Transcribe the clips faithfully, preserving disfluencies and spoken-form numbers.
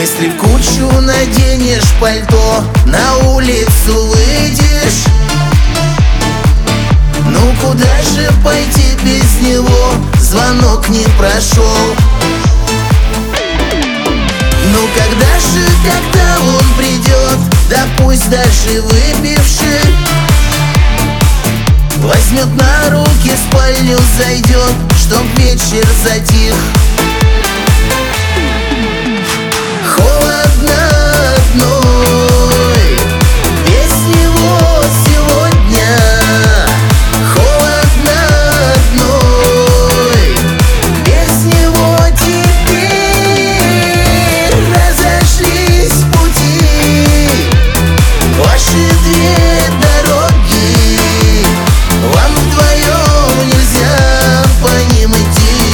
Мысли в кучу, наденешь пальто, на улицу выйдешь. Ну куда же пойти без него? Звонок не прошел. Ну когда же, когда он придет? Да пусть даже выпивший, возьмет на руки, в спальню зайдет, чтоб вечер затих. Холодно одной, без него сегодня. Холодно одной, без него теперь. Разошлись пути, ваши две дороги, вам вдвоем нельзя по ним идти.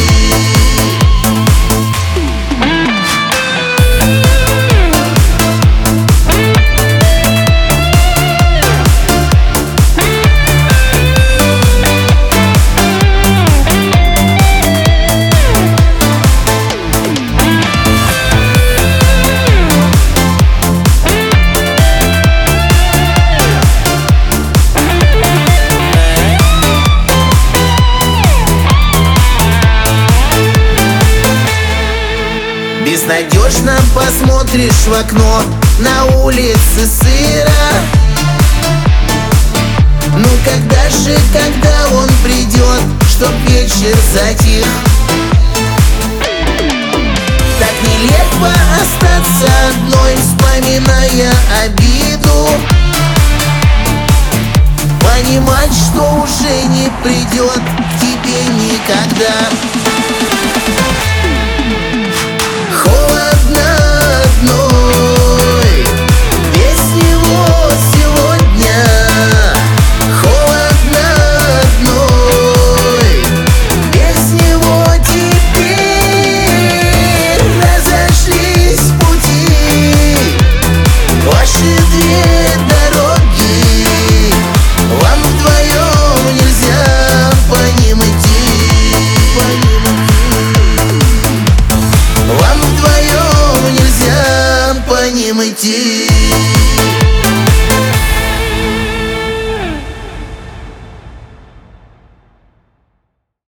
Безнадежно посмотришь в окно, на улице сыро. Ну когда же, когда он придет, чтоб вечер затих? Так нелепо остаться одной, вспоминая обиду, понимать, что уже не придет к тебе никогда. Холодно одной, без него сегодня. Холодно одной, без него теперь. Разошлись пути, ваши две дороги, вам вдвоем нельзя по ним идти. По ним идти. Вам вдвоем нельзя по ним идти.